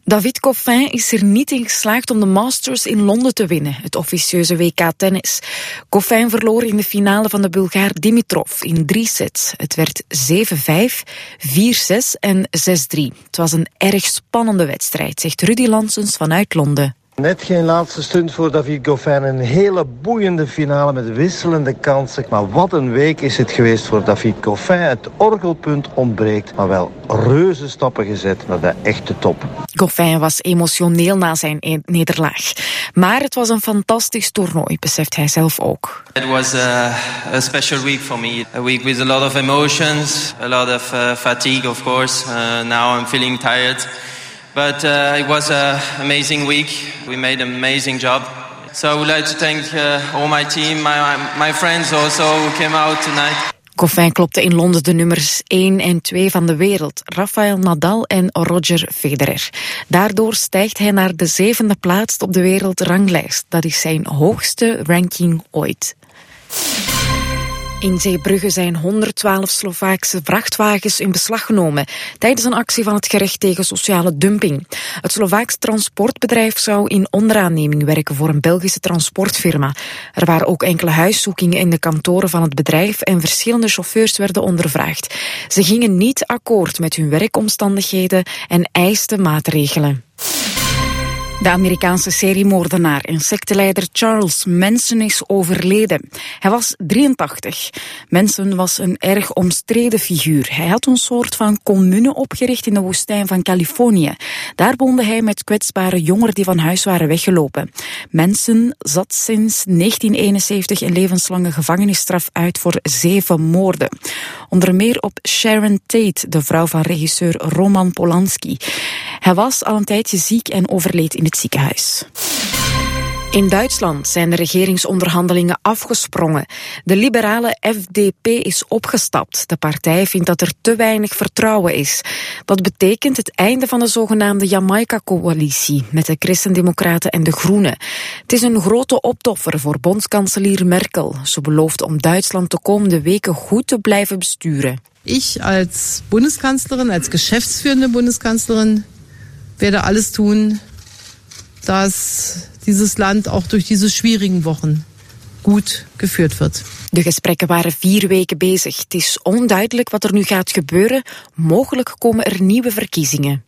David Goffin is er niet in geslaagd om de Masters in Londen te winnen, het officieuze WK-tennis. Goffin verloor in de finale van de Bulgaar Dimitrov in 3 sets. Het werd 7-5, 4-6 en 6-3. Het was een erg spannende wedstrijd, zegt Rudy Lansens vanuit Londen. Net geen laatste stunt voor David Goffin. Een hele boeiende finale met wisselende kansen. Maar wat een week is het geweest voor David Goffin. Het orgelpunt ontbreekt, maar wel reuze stappen gezet naar de echte top. Goffin was emotioneel na zijn nederlaag. Maar het was een fantastisch toernooi, beseft hij zelf ook. It was a special week for me. A week with a lot of emotions, a lot of fatigue, of course. Now I'm feeling tired. But it was an amazing week. We made an amazing job. So I would like to thank all my team, my friends also who came out tonight. Goffin klopte in Londen de nummers 1 en 2 van de wereld, Rafael Nadal en Roger Federer. Daardoor stijgt hij naar de 7e plaats op de wereldranglijst. Dat is zijn hoogste ranking ooit. In Zeebrugge zijn 112 Slovaakse vrachtwagens in beslag genomen tijdens een actie van het gerecht tegen sociale dumping. Het Slovaaks transportbedrijf zou in onderaanneming werken voor een Belgische transportfirma. Er waren ook enkele huiszoekingen in de kantoren van het bedrijf en verschillende chauffeurs werden ondervraagd. Ze gingen niet akkoord met hun werkomstandigheden en eisten maatregelen. De Amerikaanse seriemoordenaar en secteleider Charles Manson is overleden. Hij was 83. Manson was een erg omstreden figuur. Hij had een soort van commune opgericht in de woestijn van Californië. Daar woonde hij met kwetsbare jongeren die van huis waren weggelopen. Manson zat sinds 1971 een levenslange gevangenisstraf uit voor 7 moorden. Onder meer op Sharon Tate, de vrouw van regisseur Roman Polanski. Hij was al een tijdje ziek en overleed in het ziekenhuis. In Duitsland zijn de regeringsonderhandelingen afgesprongen. De liberale FDP is opgestapt. De partij vindt dat er te weinig vertrouwen is. Dat betekent het einde van de zogenaamde Jamaica-coalitie met de Christendemocraten en de Groenen. Het is een grote optoffer voor bondskanselier Merkel. Ze belooft om Duitsland de komende weken goed te blijven besturen. Ik als Bundeskanzlerin, als geschäftsführende Bundeskanzlerin, werde alles tun, dass dieses Land auch durch diese schwierigen Wochen goed geführt wird. De gesprekken waren 4 weken bezig. Het is onduidelijk wat er nu gaat gebeuren. Mogelijk komen er nieuwe verkiezingen.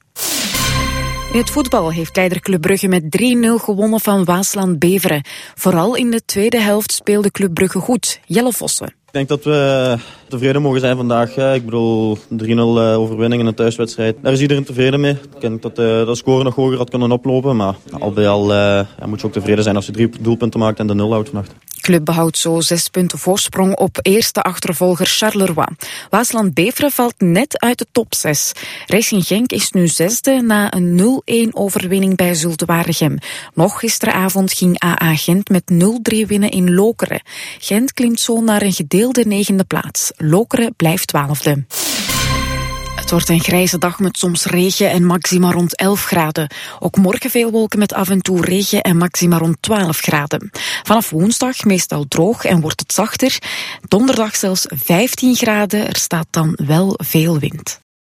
In het voetbal heeft leider Club Brugge met 3-0 gewonnen van Waasland Beveren. Vooral in de tweede helft speelde Club Brugge goed. Jelle Vossen. Ik denk dat we tevreden mogen zijn vandaag. Ik bedoel, 3-0 overwinning in een thuiswedstrijd. Daar is iedereen tevreden mee. Ik denk dat de score nog hoger had kunnen oplopen. Maar al bij al moet je ook tevreden zijn als je 3 doelpunten maakt en de 0 houdt vannacht. Club behoudt zo 6 punten voorsprong op eerste achtervolger Charleroi. Waasland Beveren valt net uit de top 6. Racing Genk is nu 6e na een 0-1 overwinning bij Zulte Waregem. Nog gisteravond ging AA Gent met 0-3 winnen in Lokeren. Gent klimt zo naar een gedeelde 9e plaats. Lokeren blijft 12e. Het wordt een grijze dag met soms regen en maxima rond 11 graden. Ook morgen veel wolken met af en toe regen en maxima rond 12 graden. Vanaf woensdag meestal droog en wordt het zachter. Donderdag zelfs 15 graden. Er staat dan wel veel wind.